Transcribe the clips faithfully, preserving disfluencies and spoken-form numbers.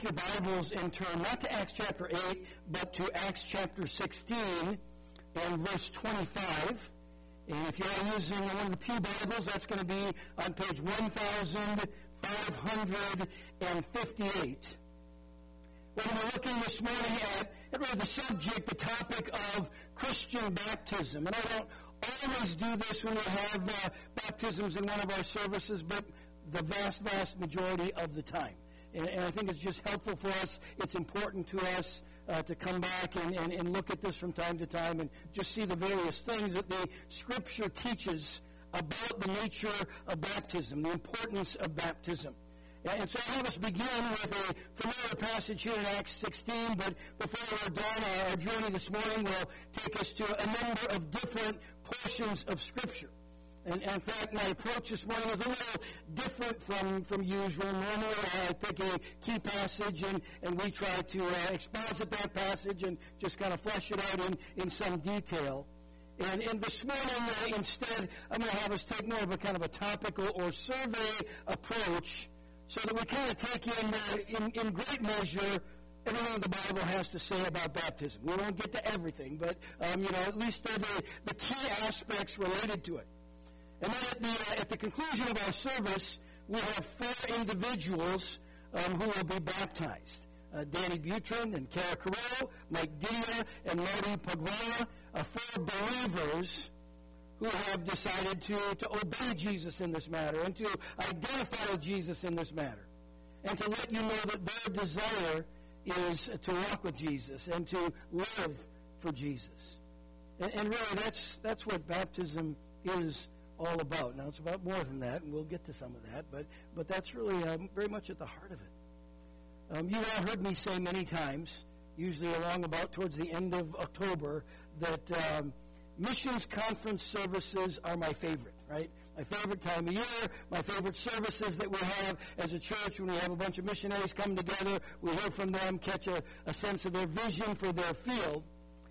your Bibles and turn not to Acts chapter eight, but to Acts chapter sixteen and verse twenty-five. And if you're using one of the Pew Bibles, that's going to be on page one thousand five hundred fifty-eight. We're going to be looking this morning at, at really the subject, the topic of Christian baptism. And I don't always do this when we have uh, baptisms in one of our services, but the vast, vast majority of the time. And, and I think it's just helpful for us. It's important to us uh, to come back and, and, and look at this from time to time and just see the various things that the Scripture teaches about the nature of baptism, the importance of baptism. And so I'll have us begin with a familiar passage here in Acts sixteen, but before we're done, our journey this morning will take us to a number of different portions of Scripture. And, and in fact, my approach this morning is a little different from, from usual. Normally, I pick a key passage, and, and we try to uh, exposit that passage and just kind of flesh it out in, in some detail. And, and this morning, uh, instead, I'm going to have us take more of a kind of a topical or survey approach so that we kind of take in, uh, in, in great measure everything the Bible has to say about baptism. We won't get to everything, but, um, you know, at least uh, the, the key aspects related to it. And then at the, uh, at the conclusion of our service, we have four individuals um, who will be baptized. Uh, Danny Butrin and Kara Carrillo, Mike Didia, and Marty Pogvana, uh, four believers who have decided to, to obey Jesus in this matter and to identify with Jesus in this matter. And to let you know that their desire is to walk with Jesus and to live for Jesus. And, and really, that's, that's what baptism is all about. Now, it's about more than that, and we'll get to some of that, but but that's really um, very much at the heart of it. Um, you all heard me say many times, usually along about towards the end of October, that um, missions conference services are my favorite, right? My favorite time of year, my favorite services that we have as a church when we have a bunch of missionaries come together, we hear from them, catch a, a sense of their vision for their field.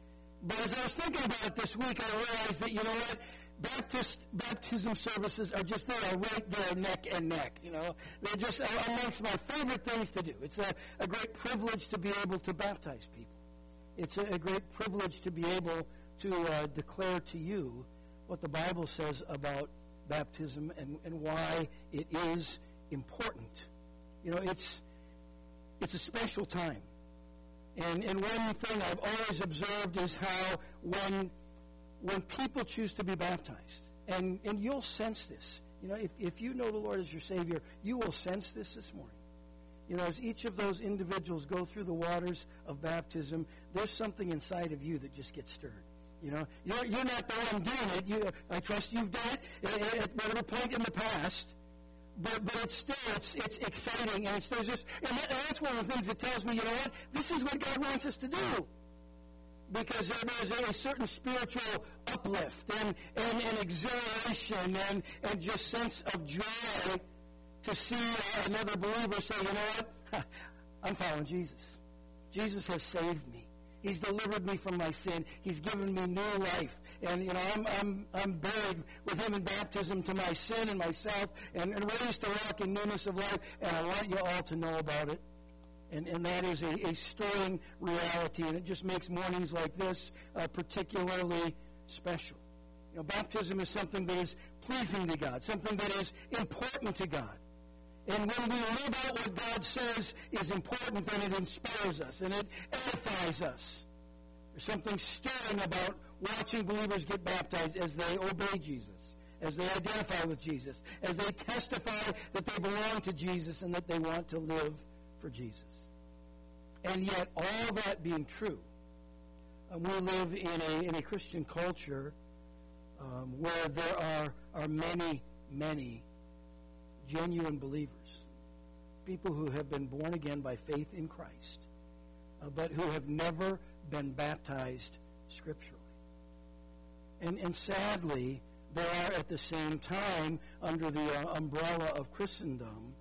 But as I was thinking about it this week, I realized that, you know what, Baptist baptism services are just, they are right there neck and neck, you know. They're just amongst my favorite things to do. It's a, a great privilege to be able to baptize people. It's a, a great privilege to be able to uh, declare to you what the Bible says about baptism and, and why it is important. You know, it's it's a special time. And, and one thing I've always observed is how when when people choose to be baptized, and, and you'll sense this. You know, if, if you know the Lord as your Savior, you will sense this this morning. You know, as each of those individuals go through the waters of baptism, there's something inside of you that just gets stirred. You know, you're, you're not the one doing it. You, I trust you've done it at, at whatever point in the past. But but it's still, it's it's exciting, and it's there's just, and, that, and that's one of the things that tells me, you know what, this is what God wants us to do. Because there's a, a certain spiritual uplift and, and, and exhilaration and, and just sense of joy to see uh, another believer say, you know what, I'm following Jesus. Jesus has saved me. He's delivered me from my sin. He's given me new life. And, you know, I'm I'm I'm buried with him in baptism to my sin and myself and, and raised to walk in newness of life. And I want you all to know about it. And, and that is a, a stirring reality. And it just makes mornings like this uh, particularly special. You know, baptism is something that is pleasing to God, something that is important to God. And when we live out what God says is important, then it inspires us and it edifies us. There's something stirring about watching believers get baptized as they obey Jesus, as they identify with Jesus, as they testify that they belong to Jesus and that they want to live for Jesus. And yet, all that being true, um, we live in a, in a Christian culture um, where there are, are many, many genuine believers, people who have been born again by faith in Christ, uh, but who have never been baptized scripturally. And, and sadly, there are at the same time, under the uh, umbrella of Christendom,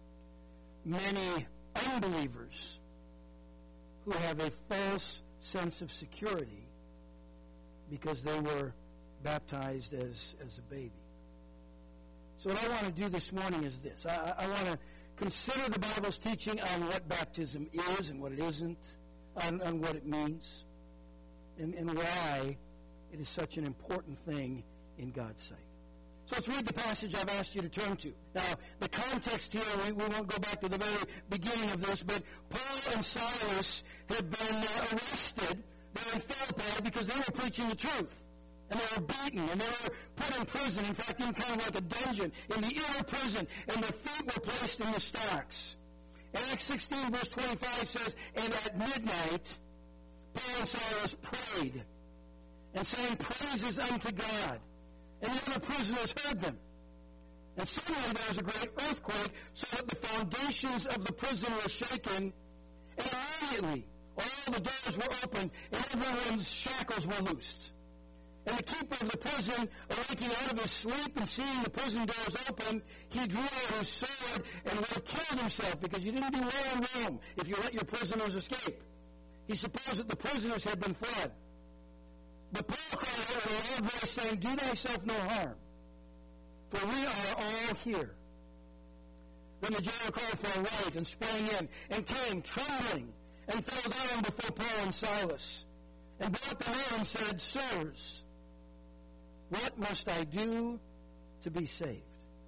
many unbelievers who have a false sense of security because they were baptized as, as a baby. So what I want to do this morning is this. I, I want to consider the Bible's teaching on what baptism is and what it isn't, on, on what it means, and, and why it is such an important thing in God's sight. So let's read the passage I've asked you to turn to. Now, the context here, we, we won't go back to the very beginning of this, but Paul and Silas had been uh, arrested there in Philippi because they were preaching the truth. And they were beaten, and they were put in prison, in fact, in kind of like a dungeon, in the inner prison, and their feet were placed in the stocks. And Acts sixteen, verse twenty-five says, and at midnight, Paul and Silas prayed, and saying praises unto God. And the other prisoners heard them. And suddenly there was a great earthquake, so that the foundations of the prison were shaken, and immediately all the doors were opened, and everyone's shackles were loosed. And the keeper of the prison, awaking out of his sleep and seeing the prison doors open, he drew out his sword and would have killed himself, because you didn't do well in Rome if you let your prisoners escape. He supposed that the prisoners had been fled. But Paul cried out with a loud voice, saying, do thyself no harm, for we are all here. Then the jailer called for a light and sprang in, and came trembling, and fell down before Paul and Silas, and brought them in and said, sirs, what must I do to be saved?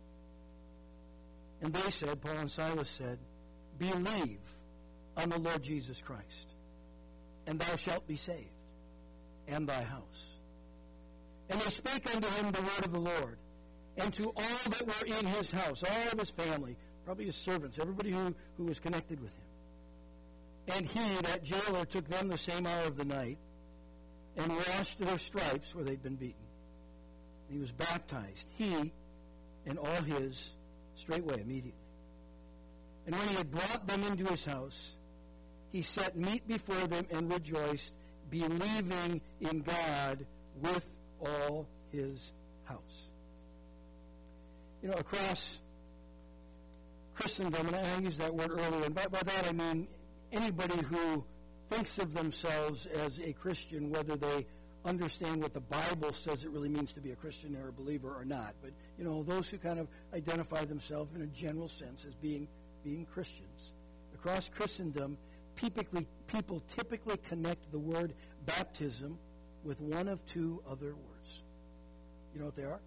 And they said, Paul and Silas said, believe on the Lord Jesus Christ, and thou shalt be saved, and thy house. And they spake unto him the word of the Lord, and to all that were in his house, all of his family, probably his servants, everybody who, who was connected with him. And he, that jailer, took them the same hour of the night, and washed their stripes where they'd been beaten. He was baptized, he and all his, straightway, immediately. And when he had brought them into his house, he set meat before them and rejoiced, believing in God with all his house. You know, across Christendom, and I used that word earlier, and by, by that I mean anybody who thinks of themselves as a Christian, whether they understand what the Bible says it really means to be a Christian or a believer or not. But, you know, those who kind of identify themselves in a general sense as being being Christians. Across Christendom, typically, people typically connect the word baptism with one of two other words. You know what they are?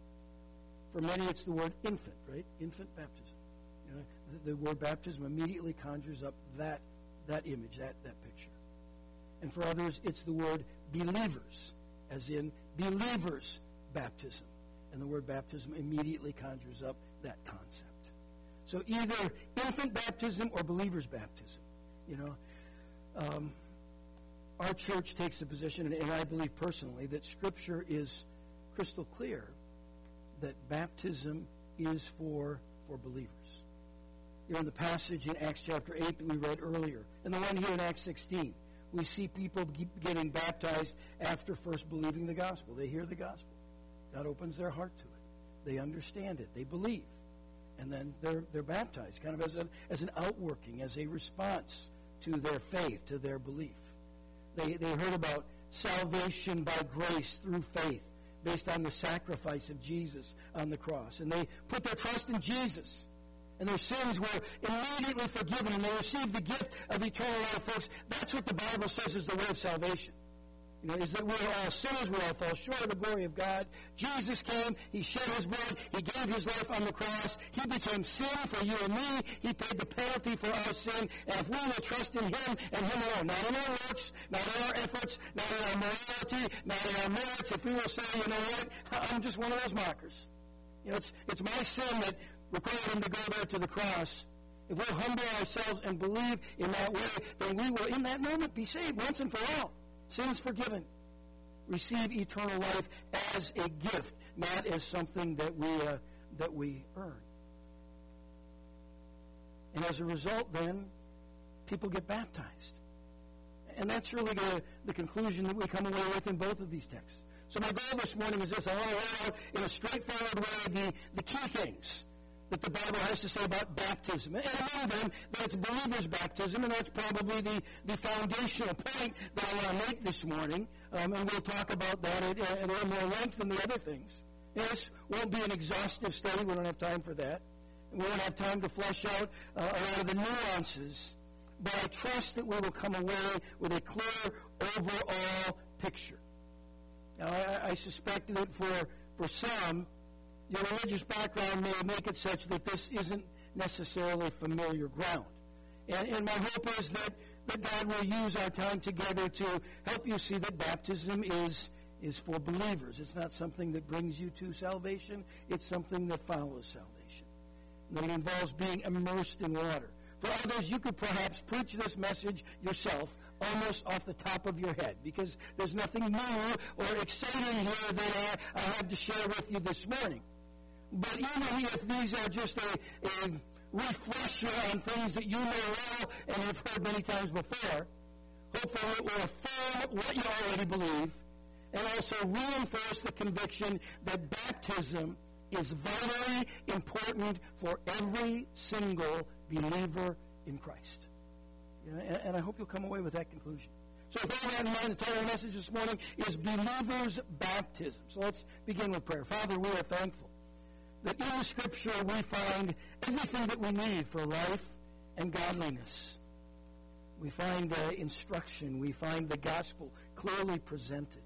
For many, it's the word infant, right? Infant baptism. You know, the, the word baptism immediately conjures up that that image, that, that picture. And for others, it's the word believers, as in believers' baptism. And the word baptism immediately conjures up that concept. So either infant baptism or believers' baptism. You know, um, our church takes the position, and, and I believe personally, that Scripture is crystal clear that baptism is for, for believers. You know, in the passage in Acts chapter eight that we read earlier, and the one here in Acts sixteen, we see people getting baptized after first believing the gospel. They hear the gospel. God opens their heart to it. They understand it. They believe. And then they're they're baptized, kind of as, a, as an outworking, as a response to their faith, to their belief. They, they heard about salvation by grace through faith, based on the sacrifice of Jesus on the cross. And they put their trust in Jesus. And their sins were immediately forgiven, and they received the gift of eternal life, folks. That's what the Bible says is the way of salvation. You know, is that we're all sinners, we all fall short of the glory of God. Jesus came, he shed his blood, he gave his life on the cross, he became sin for you and me, he paid the penalty for our sin, and if we will trust in him and him alone, not in our works, not in our efforts, not in our morality, not in our merits, if we will say, you know what, I'm just one of those mockers. You know, it's, it's my sin that required him to go there to the cross. If we'll humble ourselves and believe in that way, then we will in that moment be saved once and for all. Sins forgiven. Receive eternal life as a gift, not as something that we uh, that we earn. And as a result, then, people get baptized. And that's really the, the conclusion that we come away with in both of these texts. So my goal this morning is this. I want to lay out in a straightforward way the, the key things that the Bible has to say about baptism. And among them, that's believers' baptism, and that's probably the, the foundational point that I want to make this morning. Um, and we'll talk about that at, at a little more length than the other things. And this won't be an exhaustive study. We don't have time for that. And we won't have time to flesh out uh, a lot of the nuances. But I trust that we will come away with a clear overall picture. Now, I, I suspect that for, for some, your religious background may make it such that this isn't necessarily familiar ground. And, and my hope is that, that God will use our time together to help you see that baptism is, is for believers. It's not something that brings you to salvation. It's something that follows salvation. And that it involves being immersed in water. For others, you could perhaps preach this message yourself almost off the top of your head, because there's nothing new or exciting here that I, I have to share with you this morning. But even if these are just a, a refresher on things that you know well and have heard many times before, hopefully it will affirm what you already believe and also reinforce the conviction that baptism is vitally important for every single believer in Christ. You know, and, and I hope you'll come away with that conclusion. So with all that in mind, the title of the message this morning is Believer's Baptism. So let's begin with prayer. Father, we are thankful that in the Scripture we find everything that we need for life and godliness. We find uh, instruction. We find the gospel clearly presented.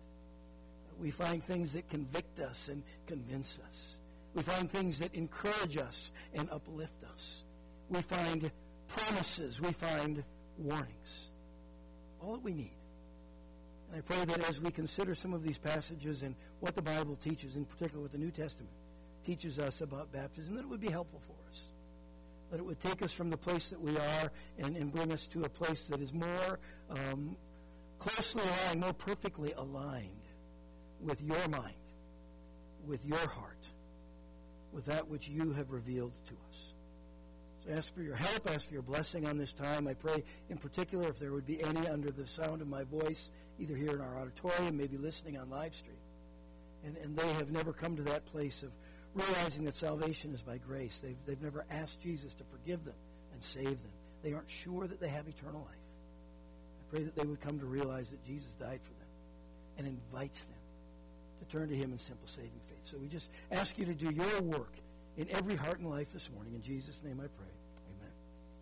We find things that convict us and convince us. We find things that encourage us and uplift us. We find promises. We find warnings. All that we need. And I pray that as we consider some of these passages and what the Bible teaches, in particular what the New Testament teaches us about baptism, that it would be helpful for us. That it would take us from the place that we are and, and bring us to a place that is more um, closely aligned, more perfectly aligned with your mind, with your heart, with that which you have revealed to us. So I ask for your help, ask for your blessing on this time. I pray in particular if there would be any under the sound of my voice, either here in our auditorium, maybe listening on live stream, and, and they have never come to that place of realizing that salvation is by grace. They've, they've never asked Jesus to forgive them and save them. They aren't sure that they have eternal life. I pray that they would come to realize that Jesus died for them and invites them to turn to him in simple saving faith. So we just ask you to do your work in every heart and life this morning. In Jesus' name I pray. Amen.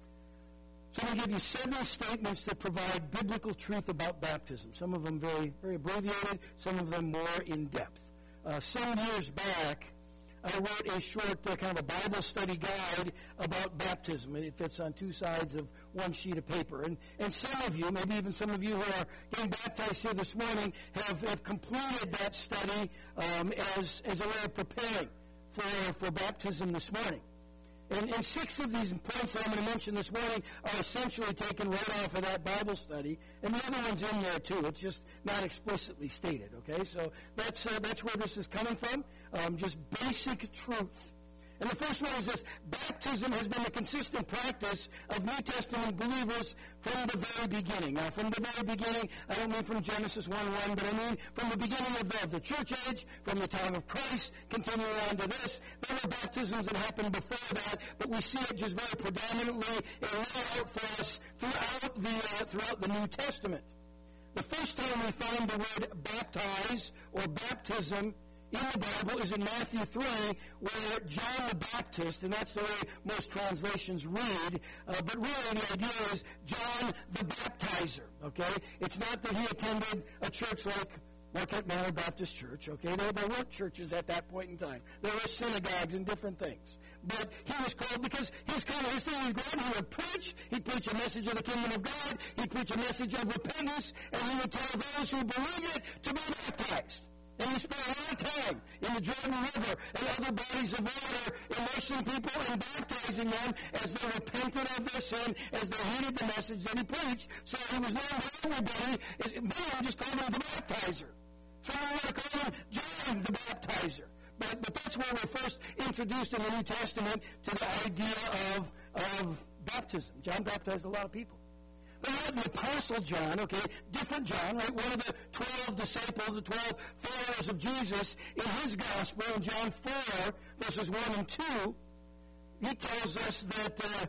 So I'm going to give you seven statements that provide biblical truth about baptism. Some of them very, very abbreviated, some of them more in depth. Uh, some years back, I wrote a short uh, kind of a Bible study guide about baptism, and it fits on two sides of one sheet of paper. And, and some of you, maybe even some of you who are getting baptized here this morning, have, have completed that study um, as, as a way of preparing for, for baptism this morning. And, and six of these points that I'm going to mention this morning are essentially taken right off of that Bible study, and the other one's in there too. It's just not explicitly stated, okay? So that's uh, that's where this is coming from, um, just basic truth. And the first one is this: baptism has been a consistent practice of New Testament believers from the very beginning. Now, from the very beginning, I don't mean from Genesis one one, but I mean from the beginning of the, of the church age, from the time of Christ, continuing on to this. There were baptisms that happened before that, but we see it just very predominantly and laid out for us throughout the, uh, throughout the New Testament. The first time we find the word baptize or baptism in the Bible is in Matthew three, where John the Baptist, and that's the way most translations read, uh, but really the idea is John the Baptizer, okay? It's not that he attended a church like Marquette Manor Baptist Church, okay? There, there weren't churches at that point in time. There were synagogues and different things. But he was called because he was kind of his thing. He'd go out and he would preach. He'd preach a message of the kingdom of God. He'd preach a message of repentance, and he would tell those who believe it to be baptized. And he spent a lot of time in the Jordan River and other bodies of water immersing people and baptizing them as they repented of their sin, as they heeded the message that he preached. So he was known by everybody. Everyone just called him the baptizer. Someone would have called him John the Baptizer. But, but that's where we're first introduced in the New Testament to the idea of, of baptism. John baptized a lot of people. But you have the Apostle John, okay, different John, right, one of the twelve disciples, the twelve followers of Jesus, in his gospel, in John four, verses one and two, he tells us that uh,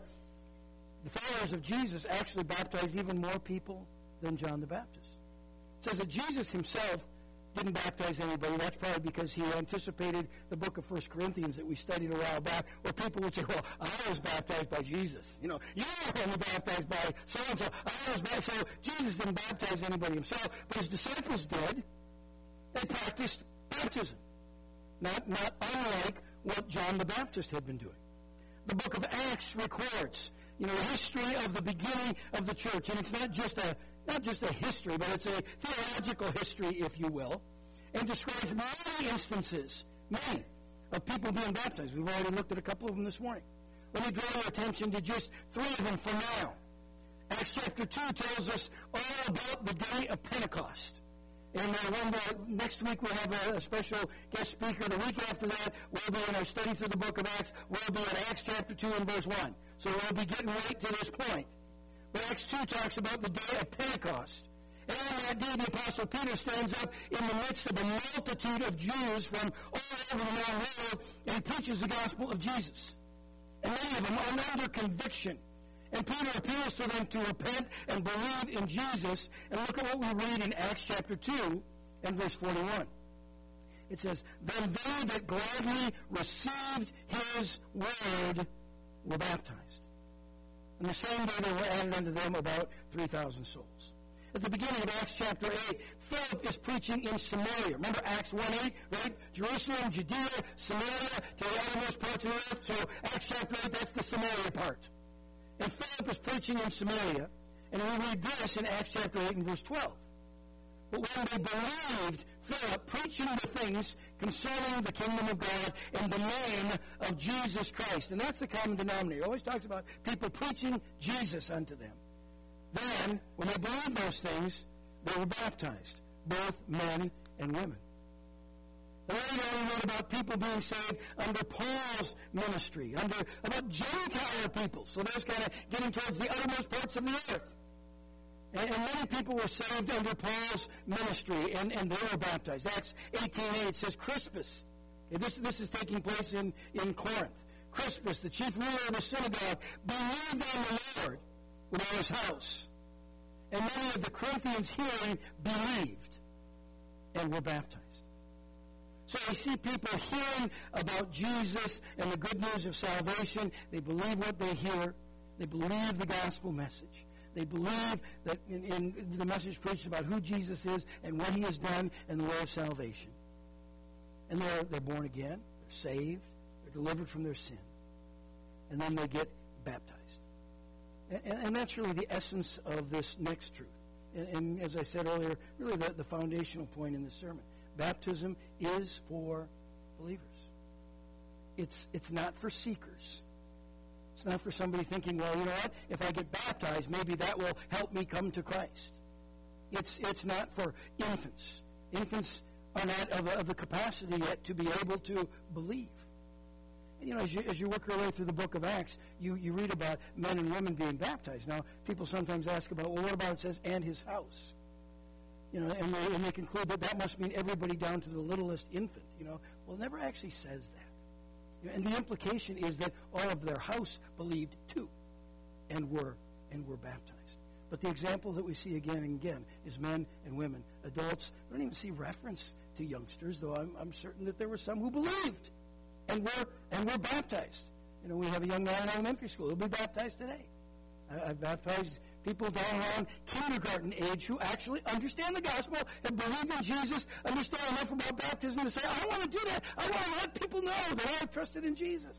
the followers of Jesus actually baptized even more people than John the Baptist. It says that Jesus himself didn't baptize anybody. That's probably because he anticipated the book of First Corinthians that we studied a while back, where people would say, well, I was baptized by Jesus. You know, you were only baptized by so-and-so. I was baptized. So Jesus didn't baptize anybody himself, but his disciples did. They practiced baptism, not, not unlike what John the Baptist had been doing. The book of Acts records, you know, the history of the beginning of the church, and it's not just a not just a history, but it's a theological history, if you will, and describes many instances, many, of people being baptized. We've already looked at a couple of them this morning. Let me draw your attention to just three of them for now. Acts chapter two tells us all about the day of Pentecost. And uh, when the, next week we'll have a, a special guest speaker. The week after that, we'll be in our study through the book of Acts. We'll be in Acts chapter two and verse one. So we'll be getting right to this point. But Acts two talks about the day of Pentecost. And on that day, the Apostle Peter stands up in the midst of a multitude of Jews from all over the known world, and he preaches the gospel of Jesus. And many of them are under conviction. And Peter appeals to them to repent and believe in Jesus. And look at what we read in Acts chapter two and verse forty-one. It says, then they that gladly received his word were baptized. And the same day there were added unto them about three thousand souls. At the beginning of Acts chapter eight, Philip is preaching in Samaria. Remember Acts one eight, right? Jerusalem, Judea, Samaria, to the uttermost parts of the earth. So Acts chapter eight, that's the Samaria part. And Philip is preaching in Samaria, and we read this in Acts chapter eight and verse twelve. But when they believed Philip preaching the things concerning the kingdom of God in the name of Jesus Christ. And that's the common denominator. It always talks about people preaching Jesus unto them. Then, when they believed those things, they were baptized, both men and women. And later we read about people being saved under Paul's ministry, under about Gentile people. So that's kind of getting towards the uttermost parts of the earth. And, and many people were saved under Paul's ministry, and, and they were baptized. Acts eighteen eight says Crispus. Okay, this, this is taking place in, in Corinth. Crispus, the chief ruler of the synagogue, believed on the Lord with all his house. And many of the Corinthians hearing believed and were baptized. So we see people hearing about Jesus and the good news of salvation. They believe what they hear. They believe the gospel message. They believe that in, in the message preached about who Jesus is and what he has done and the way of salvation. And they're, they're born again. They're saved. They're delivered from their sin. And then they get baptized. And, and that's really the essence of this next truth. And, and as I said earlier, really the, the foundational point in this sermon. Baptism is for believers. It's, it's not for seekers. It's not for somebody thinking, well, you know what? If I get baptized, maybe that will help me come to Christ. It's, it's not for infants. Infants are not of, of the capacity yet to be able to believe. And, you know, as you, as you work your way through the book of Acts, you, you read about men and women being baptized. Now, people sometimes ask about, well, what about it says, and his house? You know, and they, and they conclude that that must mean everybody down to the littlest infant. You know, well, it never actually says that. You know, and the implication is that all of their house believed too, and were and were baptized. But the example that we see again and again is men and women, adults. We don't even see reference to youngsters, though I'm, I'm certain that there were some who believed and were and were baptized. You know, we have a young man in elementary school who'll be baptized today. I, I've baptized people down around kindergarten age who actually understand the gospel, have believed in Jesus, understand enough about baptism to say, I want to do that. I want to let people know that I have trusted in Jesus.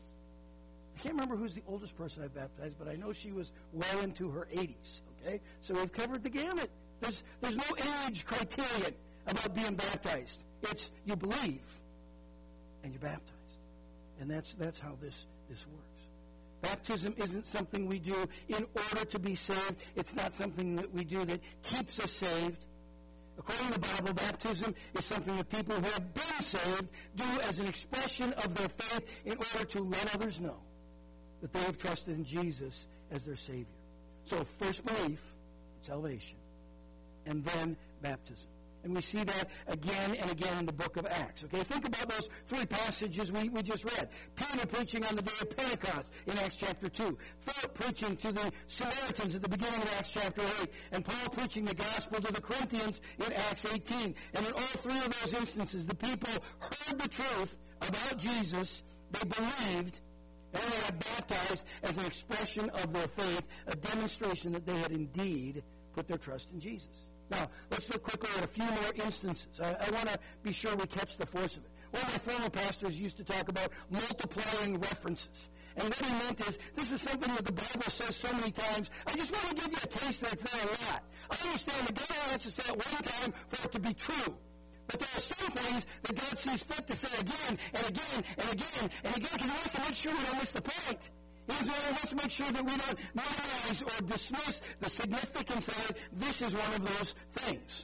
I can't remember who's the oldest person I've baptized, but I know she was well into her eighties. Okay? So we've covered the gamut. There's, there's no age criterion about being baptized. It's you believe and you're baptized. And that's, that's how this, this works. Baptism isn't something we do in order to be saved. It's not something that we do that keeps us saved. According to the Bible, baptism is something that people who have been saved do as an expression of their faith in order to let others know that they have trusted in Jesus as their Savior. So first belief, salvation, and then baptism. And we see that again and again in the book of Acts. Okay, think about those three passages we, we just read. Peter preaching on the day of Pentecost in Acts chapter two. Philip preaching to the Samaritans at the beginning of Acts chapter eight. And Paul preaching the gospel to the Corinthians in Acts eighteen. And in all three of those instances, the people heard the truth about Jesus, they believed, and they got baptized as an expression of their faith, a demonstration that they had indeed put their trust in Jesus. Now, let's look quickly at a few more instances. I, I want to be sure we catch the force of it. One of my former pastors used to talk about multiplying references. And what he meant is, this is something that the Bible says so many times. I just want to give you a taste that it's there a lot. I understand that God has to say it one time for it to be true. But there are some things that God sees fit to say again and again and again and again because he wants to make sure we don't miss the point. He wants to make sure that we don't minimize or dismiss the significance of it. This is one of those things.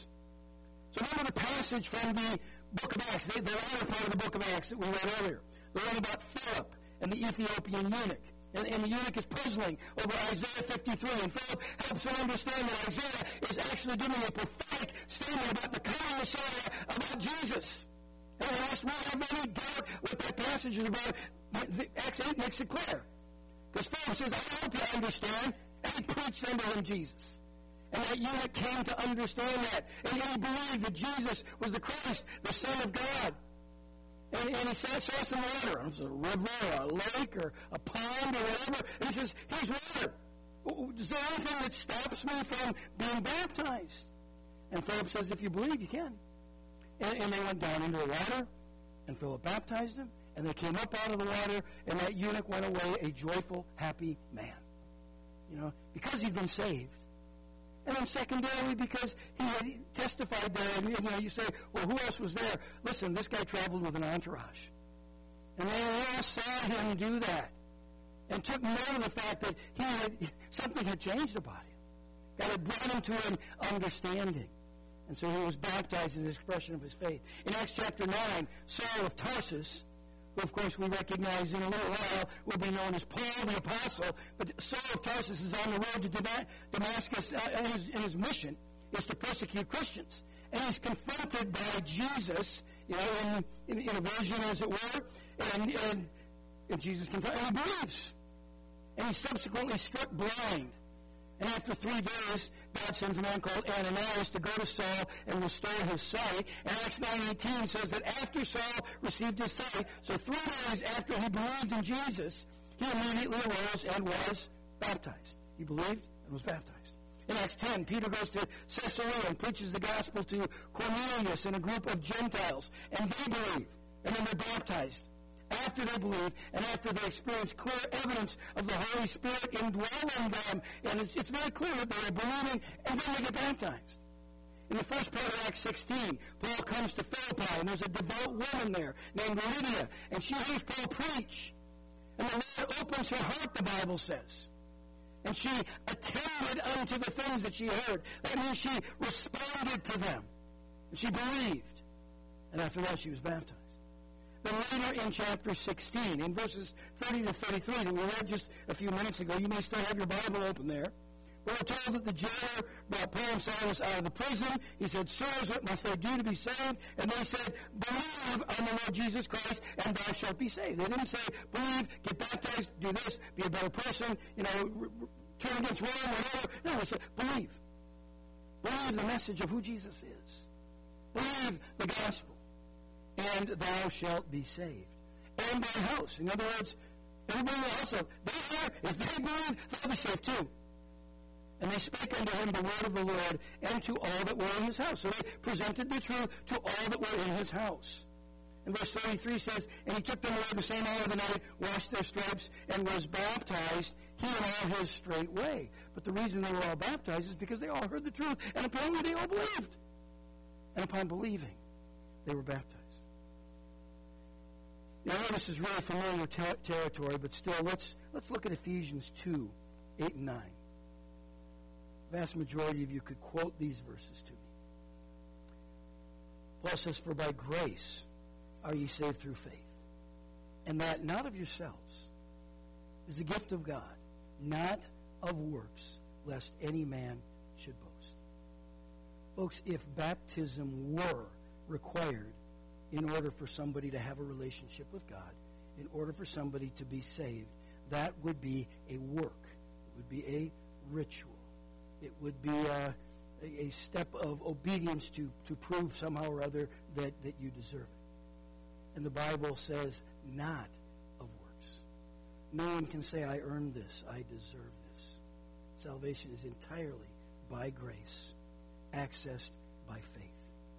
So remember the passage from the book of Acts, the, the latter part of the book of Acts that we read earlier. The one about Philip and the Ethiopian eunuch. And, and the eunuch is puzzling over Isaiah fifty-three. And Philip helps him understand that Isaiah is actually giving a prophetic statement about the coming Messiah, about Jesus. And lest we have any doubt what that passage is about, the, Acts eight makes it clear. Because Philip says, I hope you understand. And he preached unto him Jesus. And that eunuch came to understand that. And he believed that Jesus was the Christ, the Son of God. And, and he saw, saw some water. It was a river or a lake or a pond or whatever. And he says, here's water. Is there anything that stops me from being baptized? And Philip says, if you believe, you can. And, and they went down into the water, and Philip baptized him. And they came up out of the water, and that eunuch went away a joyful, happy man. You know, because he'd been saved. And then secondarily, because he had testified there, and you know, you say, well, who else was there? Listen, this guy traveled with an entourage. And they all saw him do that. And took note of the fact that he had, something had changed about him. God had brought him to an understanding. And so he was baptized in the expression of his faith. In Acts chapter nine, Saul of Tarsus, who, of course, we recognize in a little while will be known as Paul the Apostle. But Saul of Tarsus is on the road to Damascus, uh, and, his, and his mission is to persecute Christians. And he's confronted by Jesus, you know, in, in, in a vision, as it were, and, and, and Jesus confronts, and he believes. And he's subsequently struck blind. And after three days, God sends a man called Ananias to go to Saul and restore his sight. And Acts nine eighteen says that after Saul received his sight, so three days after he believed in Jesus, he immediately arose and was baptized. He believed and was baptized. In Acts ten, Peter goes to Caesarea and preaches the gospel to Cornelius and a group of Gentiles. And they believe. And then they're baptized. After they believe and after they experience clear evidence of the Holy Spirit indwelling them. And it's, it's very clear that they're believing, and then they get baptized. In the first part of Acts sixteen, Paul comes to Philippi, and there's a devout woman there named Lydia, and she hears Paul preach. And the Lord opens her heart, the Bible says. And she attended unto the things that she heard. That means she responded to them. And she believed. And after that, she was baptized. Then later in chapter sixteen, in verses thirty to thirty-three that we read just a few minutes ago, you may still have your Bible open there. We're told that the jailer brought Paul and Silas out of the prison. He said, sirs, what must I do to be saved? And they said, believe on the Lord Jesus Christ, and thou shalt be saved. They didn't say, believe, get baptized, do this, be a better person, you know, r- r- turn against Rome, whatever. No, they said, believe. Believe the message of who Jesus is. Believe the gospel. And thou shalt be saved. And thy house. In other words, everybody in the house, they hear, if they believe, they'll be saved too. And they spake unto him the word of the Lord, and to all that were in his house. So they presented the truth to all that were in his house. And verse thirty-three says, and he took them away the same hour of the night, washed their stripes, and was baptized, he and all his straightway. But the reason they were all baptized is because they all heard the truth, and apparently they all believed. And upon believing, they were baptized. Now, I know this is really familiar ter- territory, but still, let's let's look at Ephesians two, eight and nine. The vast majority of you could quote these verses to me. Paul says, for by grace are ye saved through faith, and that not of yourselves is the gift of God, not of works, lest any man should boast. Folks, if baptism were required in order for somebody to have a relationship with God, in order for somebody to be saved, that would be a work. It would be a ritual. It would be a, a, a step of obedience to, to prove somehow or other that, that you deserve it. And the Bible says not of works. No one can say, I earned this, I deserve this. Salvation is entirely by grace, accessed by faith.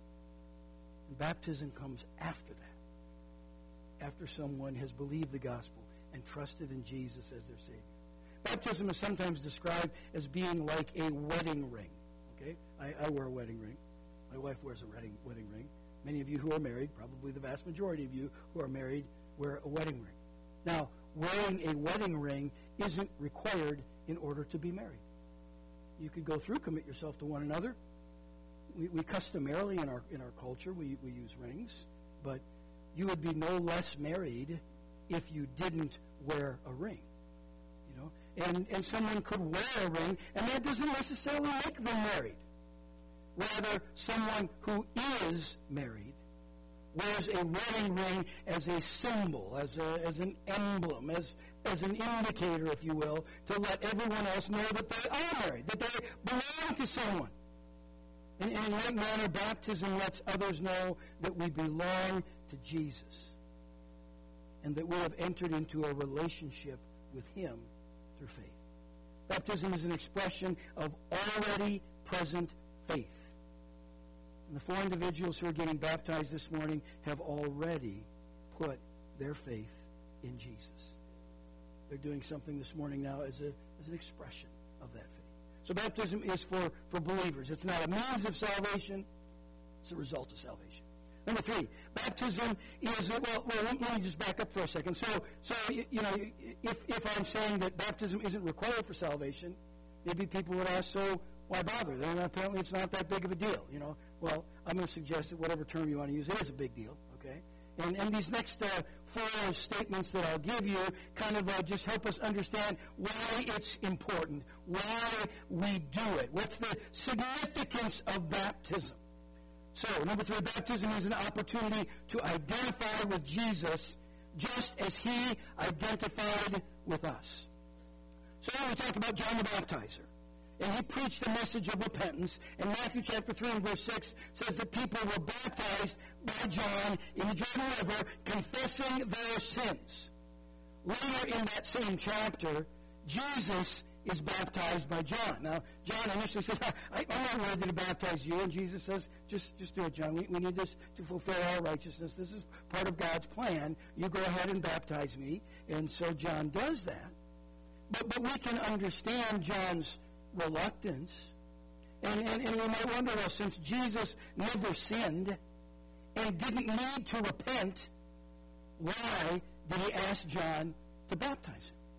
And baptism comes after that, after someone has believed the gospel and trusted in Jesus as their Savior. Baptism is sometimes described as being like a wedding ring. Okay, I, I wear a wedding ring. My wife wears a wedding wedding ring. Many of you who are married, probably the vast majority of you who are married, wear a wedding ring. Now, wearing a wedding ring isn't required in order to be married. You could go through, commit yourself to one another. We, we customarily in our in our culture we, we use rings, but you would be no less married if you didn't wear a ring. You know, and and someone could wear a ring, and that doesn't necessarily make them married. Rather, someone who is married wears a wedding ring as a symbol, as a, as an emblem, as as an indicator, if you will, to let everyone else know that they are married, that they belong to someone. And, and in like manner, baptism lets others know that we belong to Jesus and that we have entered into a relationship with Him through faith. Baptism is an expression of already present faith. And the four individuals who are getting baptized this morning have already put their faith in Jesus. They're doing something this morning now as, a, as an expression of that faith. So baptism is for, for believers. It's not a means of salvation. It's a result of salvation. Number three, baptism is, well, well let, let me just back up for a second. So, so you, you know, if, if I'm saying that baptism isn't required for salvation, maybe people would ask, so why bother? Then apparently it's not that big of a deal, you know. Well, I'm going to suggest that whatever term you want to use, it is a big deal, okay? And, and these next uh, four statements that I'll give you kind of uh, just help us understand why it's important, why we do it, what's the significance of baptism. So, number three, baptism is an opportunity to identify with Jesus just as He identified with us. So now we talk about John the Baptizer. And he preached a message of repentance. And Matthew chapter three and verse six says that people were baptized by John in the Jordan River, confessing their sins. Later in that same chapter, Jesus is baptized by John. Now, John initially says, I, I'm not worthy to baptize you. And Jesus says, just, just do it, John. We, we need this to fulfill our righteousness. This is part of God's plan. You go ahead and baptize me. And so John does that. But, but we can understand John's reluctance. And, and, and we might wonder, well, since Jesus never sinned and didn't need to repent, why did he ask John to baptize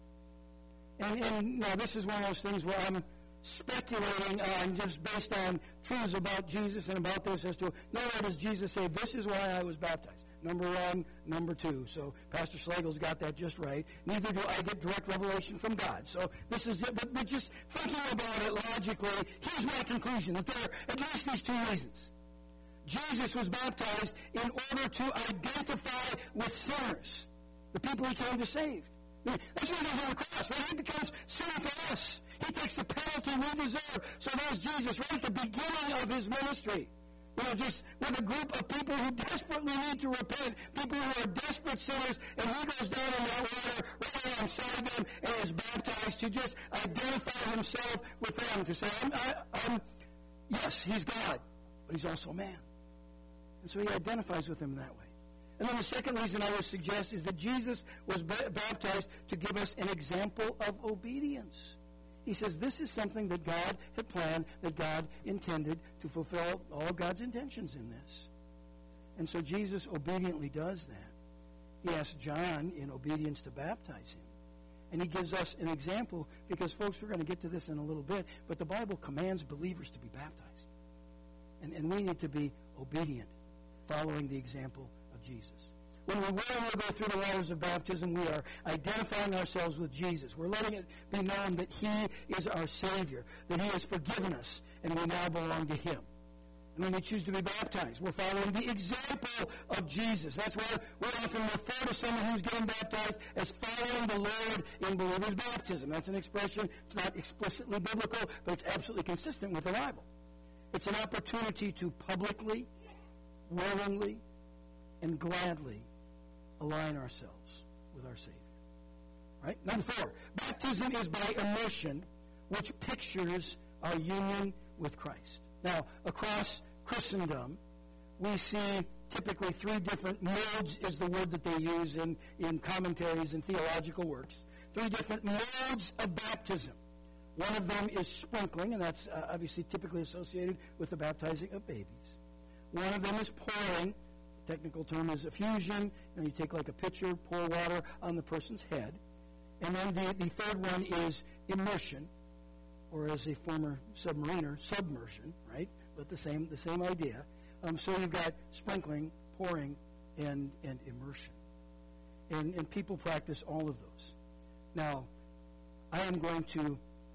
him? And, and now this is one of those things where I'm speculating on just based on truths about Jesus and about this as to, nowhere does Jesus say, this is why I was baptized. Number one, number two. So Pastor Slagle's got that just right. Neither do I get direct revelation from God. So this is, but, but just thinking about it logically, here's my conclusion, that there are at least these two reasons. Jesus was baptized in order to identify with sinners, the people he came to save. I mean, that's what he does on the cross, right? He becomes sin for us. He takes the penalty we deserve. So there's Jesus right at the beginning of his ministry. You know, just with a group of people who desperately need to repent, people who are desperate sinners, and he goes down in that water right alongside them and is baptized to just identify himself with them, to say, I'm, I, I'm, yes, he's God, but he's also man. And so he identifies with them that way. And then the second reason I would suggest is that Jesus was ba- baptized to give us an example of obedience. He says this is something that God had planned, that God intended to fulfill all of God's intentions in this. And so Jesus obediently does that. He asks John in obedience to baptize him. And he gives us an example because, folks, we're going to get to this in a little bit, but the Bible commands believers to be baptized. And, and we need to be obedient, following the example of Jesus. When we willingly go through the waters of baptism, we are identifying ourselves with Jesus. We're letting it be known that he is our Savior, that he has forgiven us, and we now belong to him. when we choose to be baptized. We're following the example of Jesus. That's why we often refer to someone who's getting baptized as following the Lord in believer's baptism. That's an expression. It's not explicitly biblical, but it's absolutely consistent with the Bible. It's an opportunity to publicly, willingly, and gladly align ourselves with our Savior. Right? Number four, baptism is by immersion, which pictures our union with Christ. Now, across Christendom, we see typically three different modes is the word that they use in, in commentaries and theological works. Three different modes of baptism. One of them is sprinkling, and that's uh, obviously typically associated with the baptizing of babies. One of them is pouring. The technical term is effusion. You know, you take like a pitcher, pour water on the person's head. And then the, the third one is immersion, or as a former submariner, submersion, right? But the same the same idea. Um, so you've got sprinkling, pouring, and, and immersion. And, and people practice all of those. Now, I am going to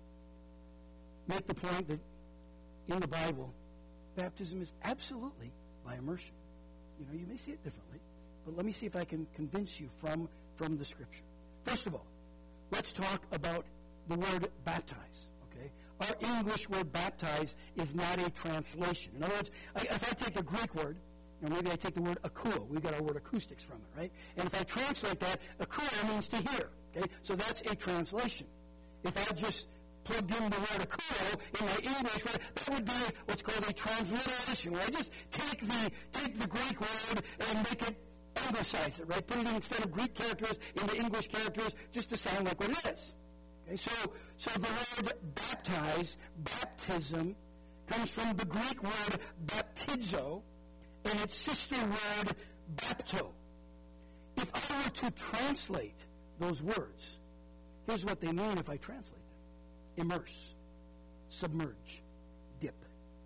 make the point that in the Bible, baptism is absolutely by immersion. You know, you may see it differently, but let me see if I can convince you from, from the Scripture. First of all, let's talk about the word baptize. Okay, our English word baptize is not a translation. In other words, I, if I take a Greek word, you know, maybe I take the word akouo. We got our word acoustics from it, right? And if I translate that, akouo means to hear. Okay, so that's a translation. If I just plugged in the word akouo in my English, right, that would be what's called a transliteration, where I just take the take the Greek word and make it anglicize it, right? Put it in instead of Greek characters into English characters just to sound like what it is. Okay, so, so the word baptize, baptism, comes from the Greek word baptizo and its sister word bapto. If I were to translate those words, here's what they mean if I translate them. Immerse, submerge, dip.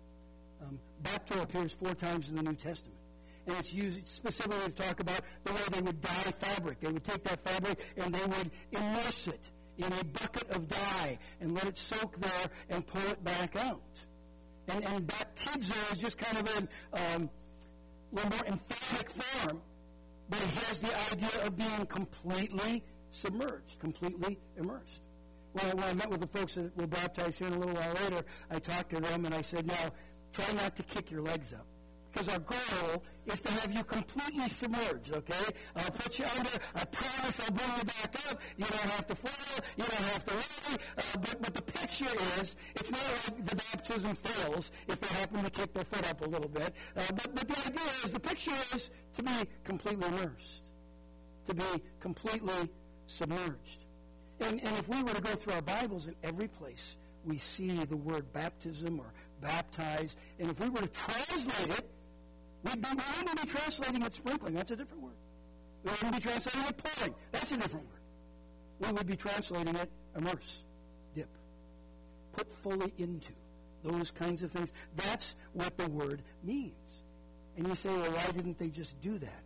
Um, bapto appears four times in the New Testament. And it's used specifically to talk about the way they would dye fabric. They would take that fabric and they would immerse it in a bucket of dye and let it soak there and pull it back out. And, and baptizo is just kind of a um, little more emphatic form, but it has the idea of being completely submerged, completely immersed. When I, when I met with the folks that were baptized here in a little while later, I talked to them and I said, now, try not to kick your legs up. Because our goal is to have you completely submerged, okay? I'll put you under. I promise I'll bring you back up. You don't have to fall. You don't have to run. Uh, but, but the picture is, it's not like the baptism fails if they happen to kick their foot up a little bit. Uh, but, but the idea is, the picture is to be completely immersed, to be completely submerged. And, and if we were to go through our Bibles, in every place we see the word baptism or baptize, and if we were to translate it, We'd be, we wouldn't be translating it sprinkling. That's a different word. We wouldn't be translating it pouring. That's a different word. We would be translating it immerse, dip, put fully into, those kinds of things. That's what the word means. And you say, well, why didn't they just do that?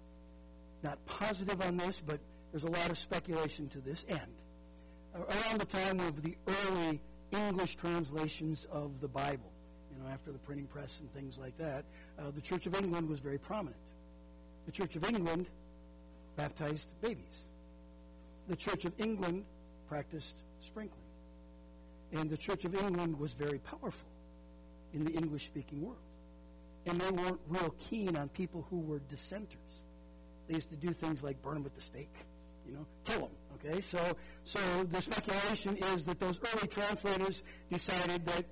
Not positive on this, but there's a lot of speculation to this end. Around the time of the early English translations of the Bible, you know, after the printing press and things like that, uh, the Church of England was very prominent. The Church of England baptized babies. The Church of England practiced sprinkling. And the Church of England was very powerful in the English-speaking world. And they weren't real keen on people who were dissenters. They used to do things like burn them with the stake, you know, kill them, okay? So, so the speculation is that those early translators decided that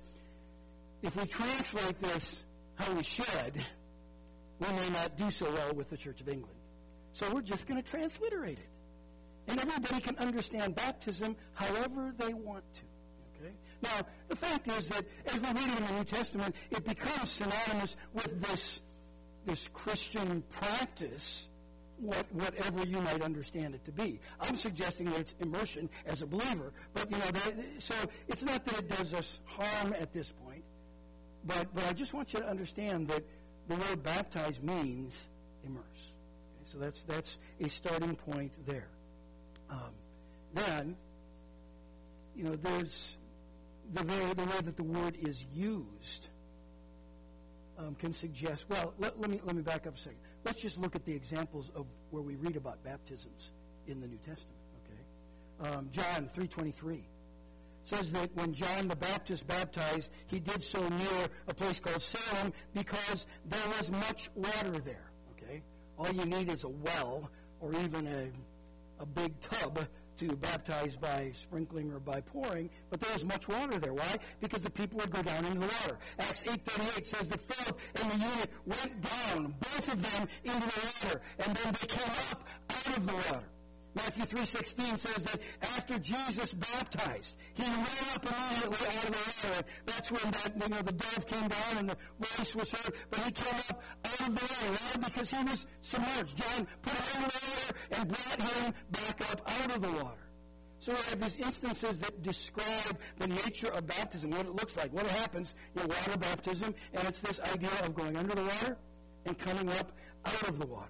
if we translate this how we should, we may not do so well with the Church of England. So we're just going to transliterate it. And everybody can understand baptism however they want to. Okay? Now, the fact is that as we read it in the New Testament, it becomes synonymous with this, this Christian practice, what, whatever you might understand it to be. I'm suggesting that it's immersion as a believer, but, you know, that, so it's not that it does us harm at this point. But, but I just want you to understand that the word baptize means immerse. Okay, so that's that's a starting point there. Um, then, you know, there's the very the way that the word is used um, can suggest, well, let, let me let me back up a second. Let's just look at the examples of where we read about baptisms in the New Testament, okay? Um, John three twenty-three says that when John the Baptist baptized, he did so near a place called Salem because there was much water there, okay? All you need is a well or even a, a big tub to baptize by sprinkling or by pouring, but there was much water there. Why? Because the people would go down into the water. Acts eight thirty-eight says that Philip and the eunuch went down, both of them, into the water, and then they came up out of the water. Matthew three sixteen says that after Jesus baptized, he ran up immediately out of the water. That's when that, you know, the dove came down and the voice was heard, but he came up out of the water. Why? Because he was submerged. John put him in the water and brought him back up out of the water. So we have these instances that describe the nature of baptism, what it looks like, what happens in water baptism, and it's this idea of going under the water and coming up out of the water.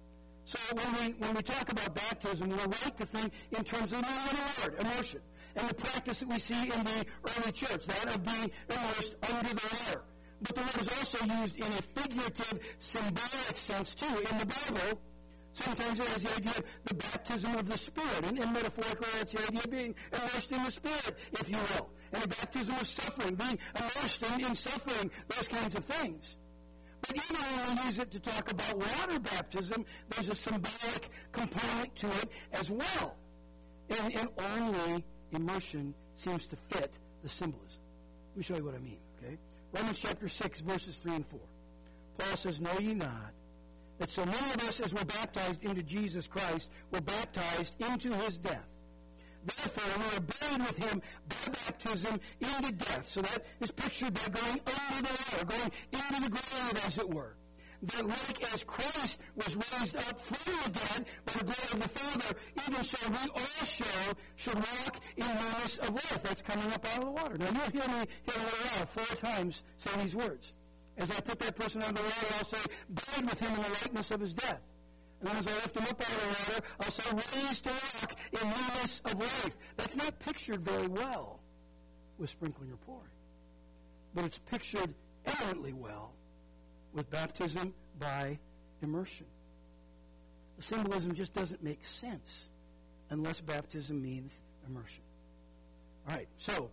So when we when we talk about baptism, we're right to think in terms of the meaning of the word, immersion, and the practice that we see in the early church, that of being immersed under the water. But the word is also used in a figurative, symbolic sense, too. In the Bible, sometimes it has the idea of the baptism of the Spirit, and, and metaphorically, that's the idea of being immersed in the Spirit, if you will. And a baptism of suffering, being immersed in, in suffering, those kinds of things. But even when we use it to talk about water baptism, there's a symbolic component to it as well. And, and only immersion seems to fit the symbolism. Let me show you what I mean, okay? Romans chapter six, verses three and four. Paul says, "Know ye not that so many of us as were baptized into Jesus Christ were baptized into his death? Therefore, we are buried with him by baptism into death." So that is pictured by going under the water, going into the grave, as it were. That like as Christ was raised up from the dead by the glory of the Father, even so we also should walk in newness of life. That's coming up out of the water. Now, you'll hear me here in a little while four times say these words. As I put that person under the water, I'll say, buried with him in the likeness of his death. And then as I lift him up out of the water, I'll say, raised to walk in newness of life. That's not pictured very well with sprinkling or pouring. But it's pictured eminently well with baptism by immersion. The symbolism just doesn't make sense unless baptism means immersion. All right, so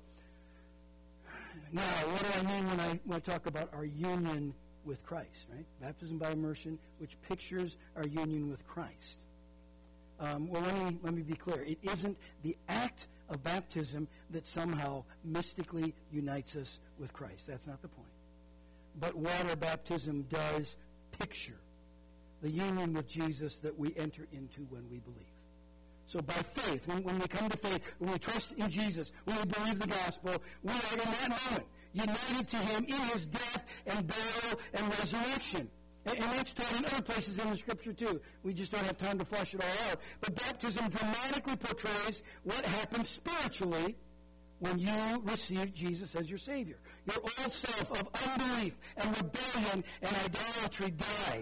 now what do I mean when I, when I talk about our union with Christ, right? Baptism by immersion, which pictures our union with Christ. Um, well, let me let me be clear. It isn't the act of baptism that somehow mystically unites us with Christ. That's not the point. But water baptism does picture the union with Jesus that we enter into when we believe. So by faith, when, when we come to faith, when we trust in Jesus, when we believe the gospel, we are in that moment united to him in his death and burial and resurrection. And, and that's taught in other places in the Scripture too. We just don't have time to flesh it all out. But baptism dramatically portrays what happens spiritually when you receive Jesus as your Savior. Your old self of unbelief and rebellion and idolatry died.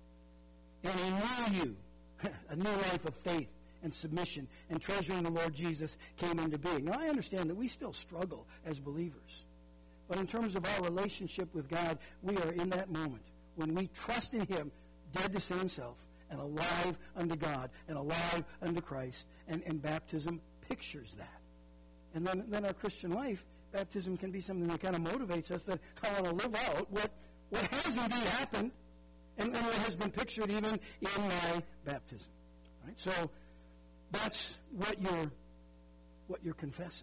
And a new you, a new life of faith and submission and treasuring the Lord Jesus came into being. Now, I understand that we still struggle as believers. But in terms of our relationship with God, we are in that moment when we trust in him, dead to sin and self, and alive unto God, and alive unto Christ, and, and baptism pictures that. And then, then our Christian life, baptism can be something that kind of motivates us that I want to live out what, what has indeed happened, and, and what has been pictured even in my baptism. Right? So that's what you're, what you're confessing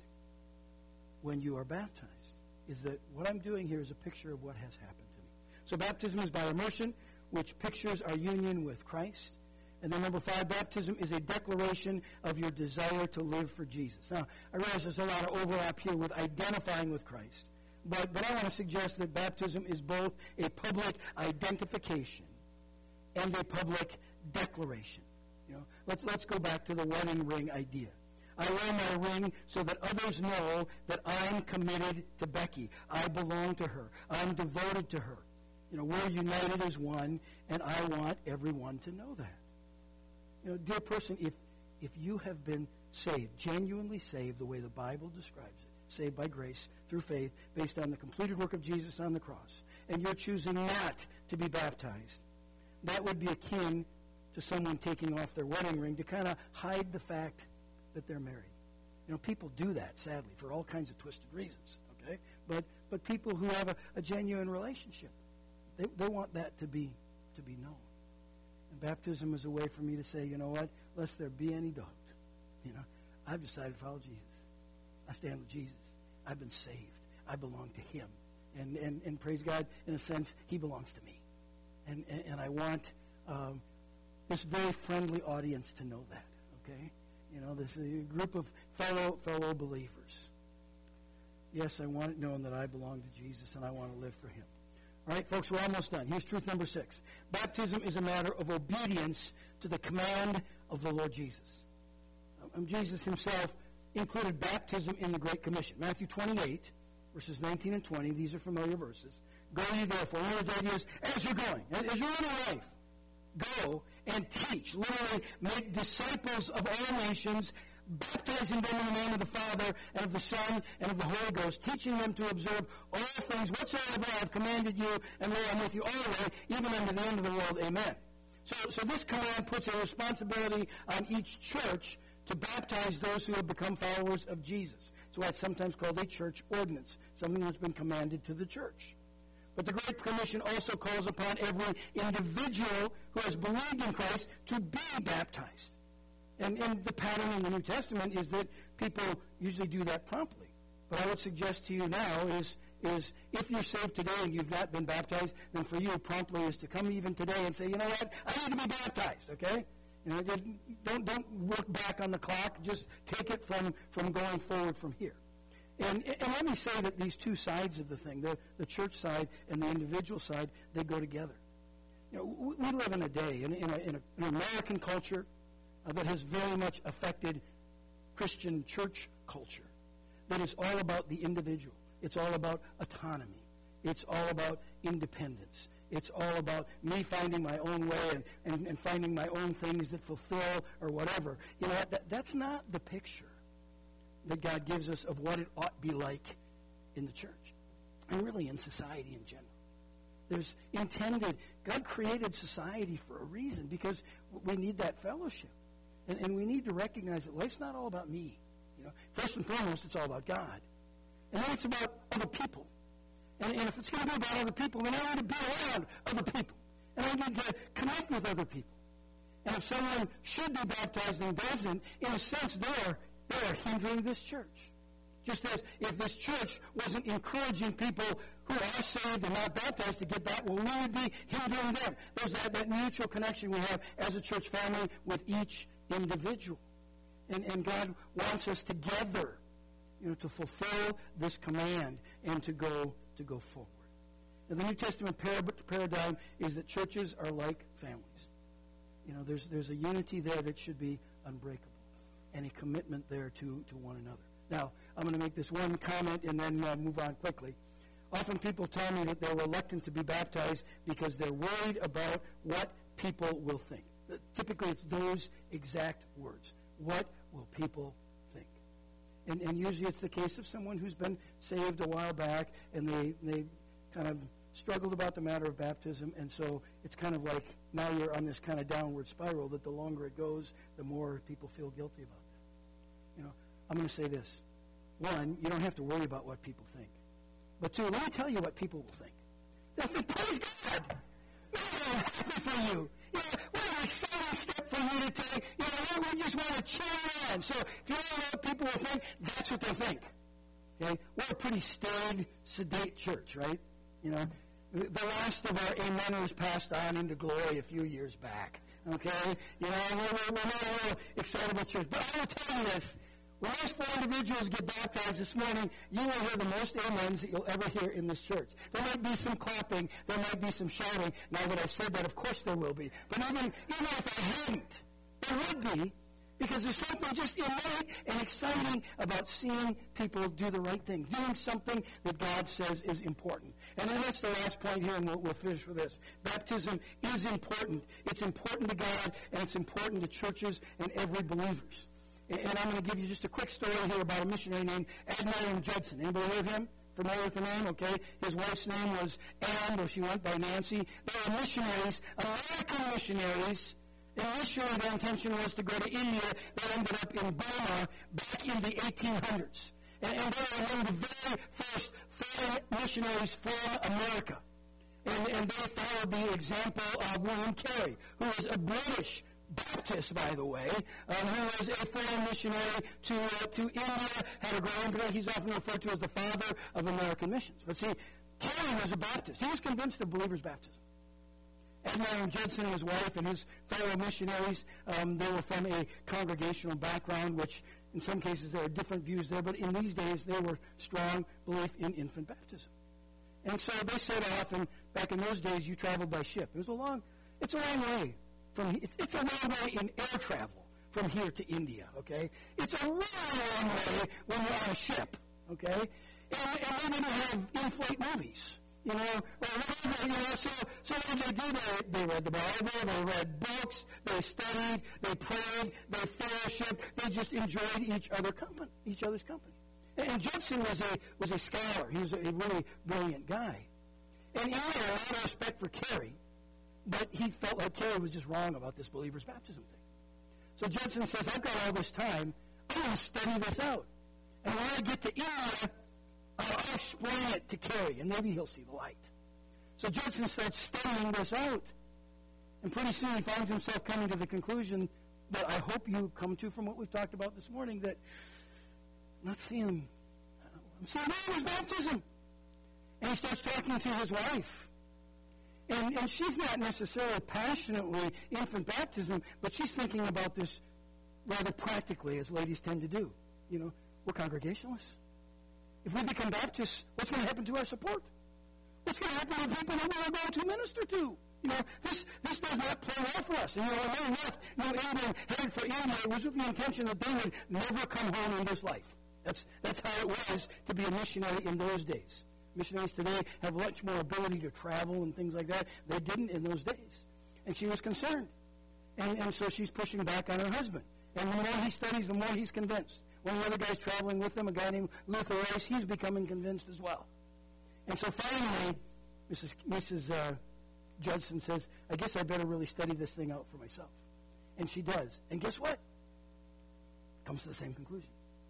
when you are baptized. Is that what I'm doing here is a picture of what has happened to me. So baptism is by immersion, which pictures our union with Christ. And then number five, baptism is a declaration of your desire to live for Jesus. Now, I realize there's a lot of overlap here with identifying with Christ. But, but I want to suggest that baptism is both a public identification and a public declaration. You know, let's, let's go back to the wedding ring idea. I wear my ring so that others know that I'm committed to Becky. I belong to her. I'm devoted to her. You know, we're united as one, and I want everyone to know that. You know, dear person, if if you have been saved, genuinely saved the way the Bible describes it, saved by grace through faith based on the completed work of Jesus on the cross, and you're choosing not to be baptized, that would be akin to someone taking off their wedding ring to kind of hide the fact that they're married. You know, people do that, sadly, for all kinds of twisted reasons, okay? But but people who have a, a genuine relationship, they, they want that to be to be known. And baptism is a way for me to say, you know what, lest there be any doubt, you know, I've decided to follow Jesus. I stand with Jesus. I've been saved. I belong to him. And, and, and praise God, in a sense, he belongs to me. And, and, and I want um, this very friendly audience to know that, okay? You know, this is a group of fellow fellow believers. Yes, I want it known that I belong to Jesus and I want to live for him. All right, folks, we're almost done. Here's truth number six. Baptism is a matter of obedience to the command of the Lord Jesus. Um, Jesus himself included baptism in the Great Commission. Matthew twenty-eight, verses nineteen and twenty. These are familiar verses. Go ye therefore. In other words, the idea is, as you're going, as you're in life, go and teach. Literally, make disciples of all nations, baptizing them in the name of the Father and of the Son and of the Holy Ghost, teaching them to observe all things whatsoever I have commanded you, and lo, I'm with you always, even unto the end of the world. Amen. So, so this command puts a responsibility on each church to baptize those who have become followers of Jesus. That's why it's sometimes called a church ordinance, something that's been commanded to the church. But the Great Commission also calls upon every individual who has believed in Christ to be baptized. And, and the pattern in the New Testament is that people usually do that promptly. But I would suggest to you now is, is if you're saved today and you've not been baptized, then for you promptly is to come even today and say, you know what, I need to be baptized, okay? You know, don't, don't work back on the clock. Just take it from, from going forward from here. And, and let me say that these two sides of the thing, the, the church side and the individual side, they go together. You know, we, we live in a day, in, in, a, in a, an American culture uh, that has very much affected Christian church culture, that is all about the individual. It's all about autonomy. It's all about independence. It's all about me finding my own way and, and, and finding my own things that fulfill or whatever. You know, that, that's not the picture that God gives us of what it ought to be like in the church and really in society in general. There's intended, God created society for a reason because we need that fellowship. And, and we need to recognize that life's not all about me. You know, first and foremost, it's all about God. And then it's about other people. And, and if it's going to be about other people, then I need to be around other people. And I need to connect with other people. And if someone should be baptized and doesn't, in a sense, they're, they're hindering this church. Just as if this church wasn't encouraging people who are saved and not baptized to get that, well, we would be hindering them. There's that, that mutual connection we have as a church family with each individual. And, and God wants us together, you know, to fulfill this command and to go to go forward. Now, the New Testament par- paradigm is that churches are like families. You know, there's there's a unity there that should be unbreakable, and a commitment there to, to one another. Now, I'm going to make this one comment and then uh, move on quickly. Often people tell me that they're reluctant to be baptized because they're worried about what people will think. Uh, typically, it's those exact words. What will people think? And, and usually it's the case of someone who's been saved a while back and they, they kind of struggled about the matter of baptism, and so it's kind of like now you're on this kind of downward spiral that the longer it goes, the more people feel guilty about that. You know, I'm going to say this. One, you don't have to worry about what people think. But two, let me tell you what people will think. They'll think, praise God! Man, I'm happy for you. You know, what an exciting step for you to take. You know, we just want to cheer you on. So if you don't know what people will think, that's what they'll think. Okay? We're a pretty staid, sedate church, right? You know, the last of our ameners passed on into glory a few years back. Okay? You know, we're, we're, we're not a real excitable church. But I will tell you this. When those four individuals get baptized this morning, you will hear the most amens that you'll ever hear in this church. There might be some clapping. There might be some shouting. Now that I've said that, of course there will be. But even, even if I hadn't, there would be, because there's something just innate and exciting about seeing people do the right thing, doing something that God says is important. And then that's the last point here, and we'll, we'll finish with this. Baptism is important. It's important to God, and it's important to churches and every believers. And, and I'm going to give you just a quick story here about a missionary named Adoniram Judson. Anybody heard of him? Familiar with the name? Okay. His wife's name was Anne, or she went by Nancy. They were missionaries, American missionaries. Initially, their intention was to go to India. They ended up in Burma back in the eighteen hundreds. And, and they were among the very first foreign missionaries from America. And, and they followed the example of William Carey, who was a British Baptist, by the way, um, who was a foreign missionary to uh, to India, had a grandparent. He's often referred to as the father of American missions. But see, Carey was a Baptist. He was convinced of believers' baptism. Adoniram Judson and his wife and his fellow missionaries, um, they were from a congregational background, which in some cases there are different views there, but in these days they were strong belief in infant baptism. And so they set off, and back in those days you traveled by ship. It was a long, it's a long way. From, it's, it's a long way in air travel from here to India, okay? It's a really long way when you're on a ship, okay? And, and they didn't have in-flight movies, you know, or whatever, you know. So, so what did they do? They, they read the Bible, they read books, they studied, they prayed, they fellowshiped, they just enjoyed each other company, each other's company. And, and Judson was a was a scholar. He was a, a really brilliant guy. And he had a lot of respect for Carey. But he felt like Carey was just wrong about this believer's baptism thing. So Judson says, I've got all this time. I'm going to study this out. And when I get to India, I'll explain it to Carey, and maybe he'll see the light. So Judson starts studying this out. And pretty soon he finds himself coming to the conclusion that I hope you come to from what we've talked about this morning, that I'm not seeing, I'm seeing believer's baptism. And he starts talking to his wife. And, and she's not necessarily passionately infant baptism, but she's thinking about this rather practically, as ladies tend to do. You know, we're Congregationalists. If we become Baptists, what's going to happen to our support? What's going to happen to the people that we're going to minister to? You know, this this does not play well for us. And, you know, when they left New England, headed for India, it was with the intention that they would never come home in this life. That's, that's how it was to be a missionary in those days. Missionaries today have much more ability to travel and things like that. They didn't in those days. And she was concerned. And, and so she's pushing back on her husband. And the more he studies, the more he's convinced. One of the other guys traveling with him, a guy named Luther Rice, he's becoming convinced as well. And so finally, Missus Missus Uh, Judson says, I guess I better really study this thing out for myself. And she does. And guess what? Comes to the same conclusion.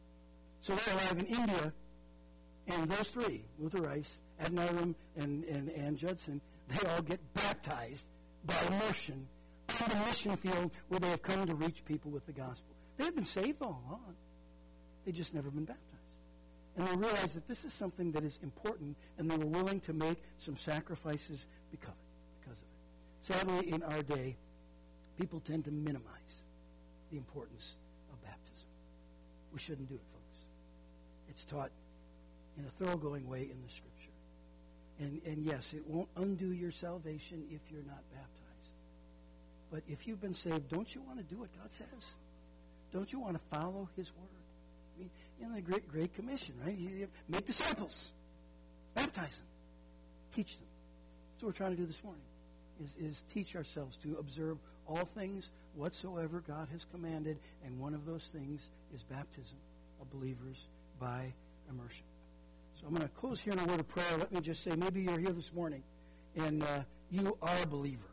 So they arrive in India. And those three, Luther Rice, Adoniram, and, and Ann Judson, they all get baptized by immersion on the mission field where they have come to reach people with the gospel. They had been saved all along. They'd just never been baptized. And they realized that this is something that is important, and they were willing to make some sacrifices because of it. Because of it. Sadly, in our day, people tend to minimize the importance of baptism. We shouldn't do it, folks. It's taught in a thoroughgoing way in the Scripture. And, and yes, it won't undo your salvation if you're not baptized. But if you've been saved, don't you want to do what God says? Don't you want to follow His Word? I mean, you know, the Great, Great Commission, right? You, you make disciples. Baptize them. Teach them. That's what we're trying to do this morning, is, is teach ourselves to observe all things whatsoever God has commanded, and one of those things is baptism of believers by immersion. So I'm going to close here in a word of prayer. Let me just say, maybe you're here this morning and uh, you are a believer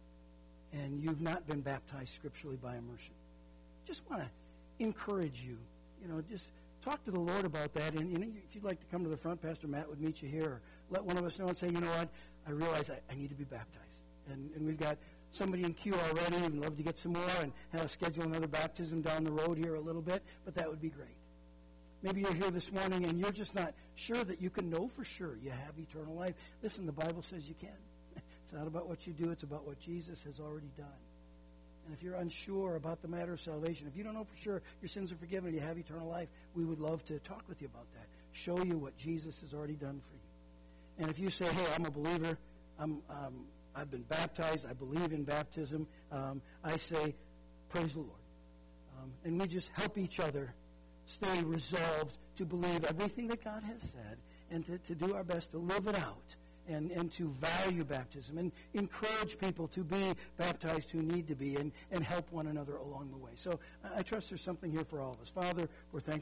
and you've not been baptized scripturally by immersion. Just want to encourage you, you know, just talk to the Lord about that. And you know, if you'd like to come to the front, Pastor Matt would meet you here, or let one of us know and say, you know what, I realize I, I need to be baptized. And, and we've got somebody in queue already. We'd love to get some more and have schedule another baptism down the road here a little bit, but that would be great. Maybe you're here this morning and you're just not sure that you can know for sure you have eternal life. Listen, the Bible says you can. It's not about what you do. It's about what Jesus has already done. And if you're unsure about the matter of salvation, if you don't know for sure your sins are forgiven and you have eternal life, we would love to talk with you about that. Show you what Jesus has already done for you. And if you say, hey, I'm a believer, I'm, um, I've been baptized, I believe in baptism, um, I say, praise the Lord. Um, and we just help each other stay resolved to believe everything that God has said and to, to do our best to live it out and, and to value baptism and encourage people to be baptized who need to be and, and help one another along the way. So I trust there's something here for all of us. Father, we're thankful